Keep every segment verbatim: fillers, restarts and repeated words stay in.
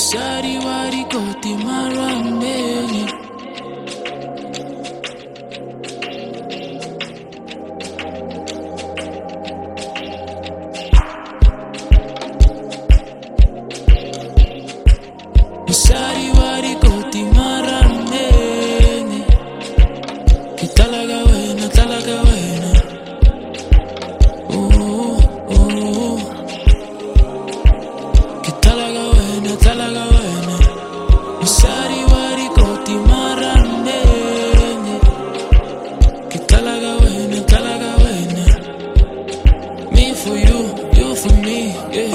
Sari wari koti marambeni. Sari wari koti marambeni. Kitalaga wena, talaga wena. Ooh, ooh. Kitalaga wena, talaga wena. Sari wari koti marambeni. Kitalaga wena, talaga wena. Me for you, you for me, yeah.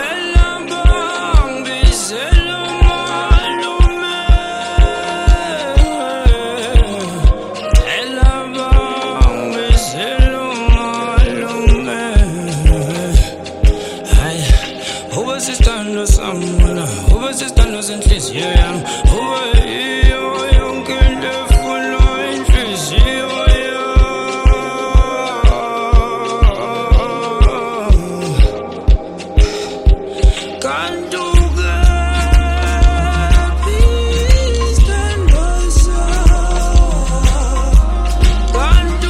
Someone who was just done was interest, yeah. Who are you? You can live for no interest, yeah. Can't do good, peace and can't do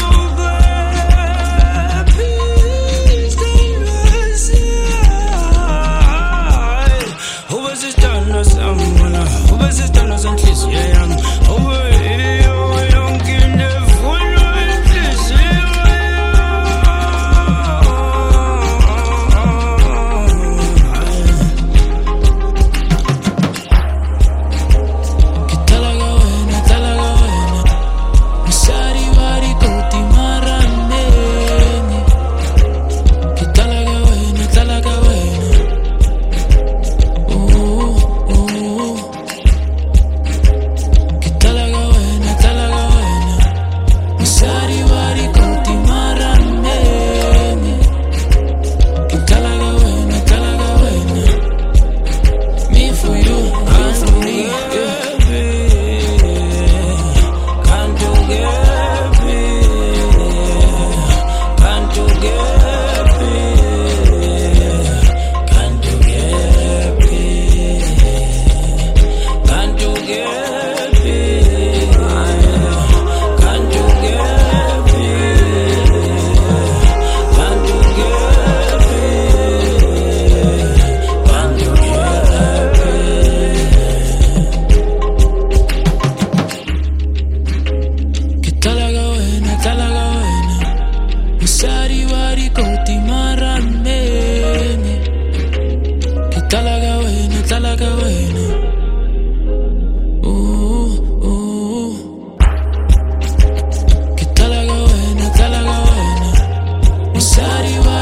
good, peace and who was this done or someone? Who was this done or some kiss? Yeah, I'm over here. Young kid, never full of interest. Kitalaga wena, talaga wena. Sari wari koti marambeni. Kitalaga wena, talaga wena. Ooh, ooh. Kitalaga wena, talaga wena. Sari wari koti marambeni. Kitalaga wena, talaga wena. Me for you, you for me, yeah. Can't do get Can't do get Can't do get Can't do get Can't do get Can't do Kitalaga wena, talaga wena. Sari wari koti marambeni. Kitalaga wena, talaga wena. Ooh, ooh. Kitalaga wena, talaga wena. Sari wari